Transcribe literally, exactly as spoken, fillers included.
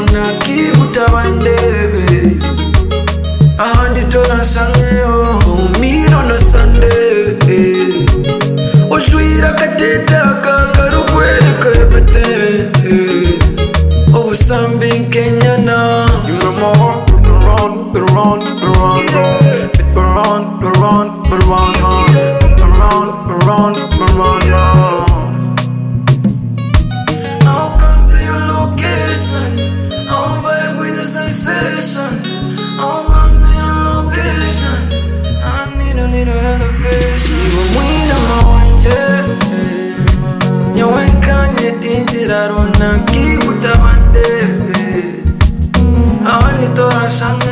runaki kutabandebe ahandi tora sangeyo umiro no sande oshwira kateta kakarukwere kepete obusambi kenyana you know more been around been around been around been around been around been around been around been around been around I'll come to your location I'll vibe with the sensations I'll come to your location I need a little elevation You were winning my one jet Nyawenkanye tinjira runaki kutabande Ahandi tora shanga